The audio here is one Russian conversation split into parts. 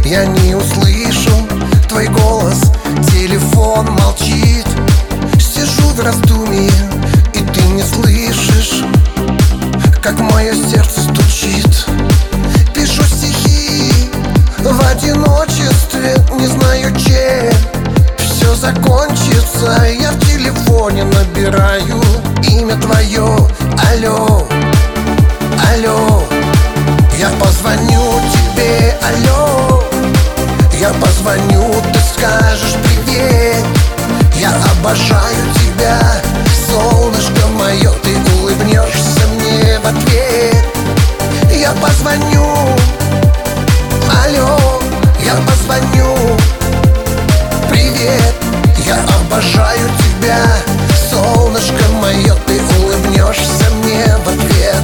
Я не услышу твой голос, телефон молчит. Сижу в раздумье, и ты не слышишь, как мое сердце стучит. Пишу стихи в одиночестве, не знаю, чем все закончится. Я в телефоне набираю имя твое. Алло, алло, я позвоню тебе, алло. Я позвоню, ты скажешь привет. Я обожаю тебя, солнышко мое. Ты улыбнешься мне в ответ. Я позвоню, алло, я позвоню, привет. Я обожаю тебя, солнышко мое. Ты улыбнешься мне в ответ.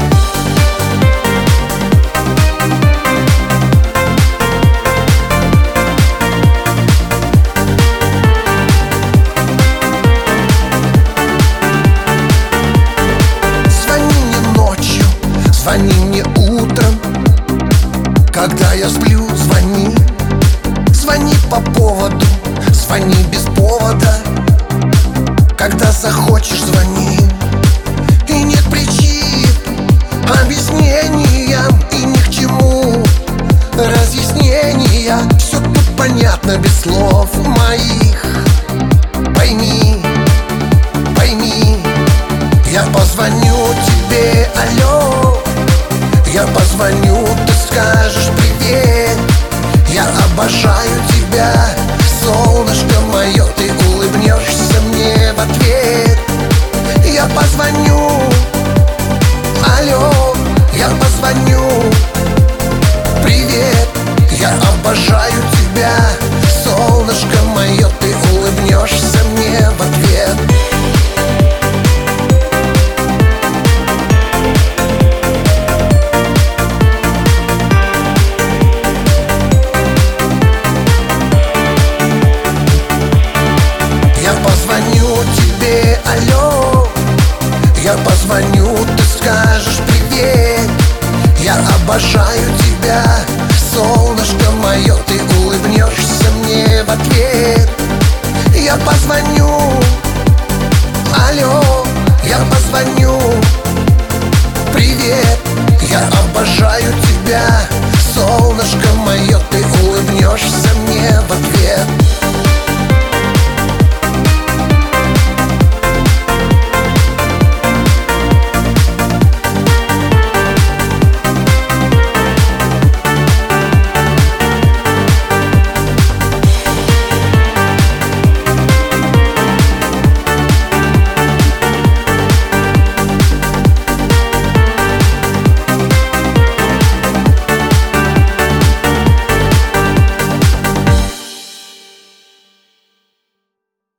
Звони мне утром, когда я сплю, звони. Звони по поводу, звони без повода. Когда захочешь, звони. И нет причин объяснениям, и ни к чему разъяснения. Все тут понятно без слов моих. Пойми, пойми, я позвоню тебе, алло. Я позвоню, ты скажешь привет. Я обожаю тебя, солнышко мое. Ты улыбнешься мне в ответ. Я позвоню, алло, я позвоню, привет. Я обожаю тебя, солнышко мое. Ты улыбнешься мне в ответ. Алло, я позвоню, ты скажешь привет. Я обожаю тебя, солнышко мое. Ты улыбнешься мне в ответ. Я позвоню, алло, я позвоню, привет. Я обожаю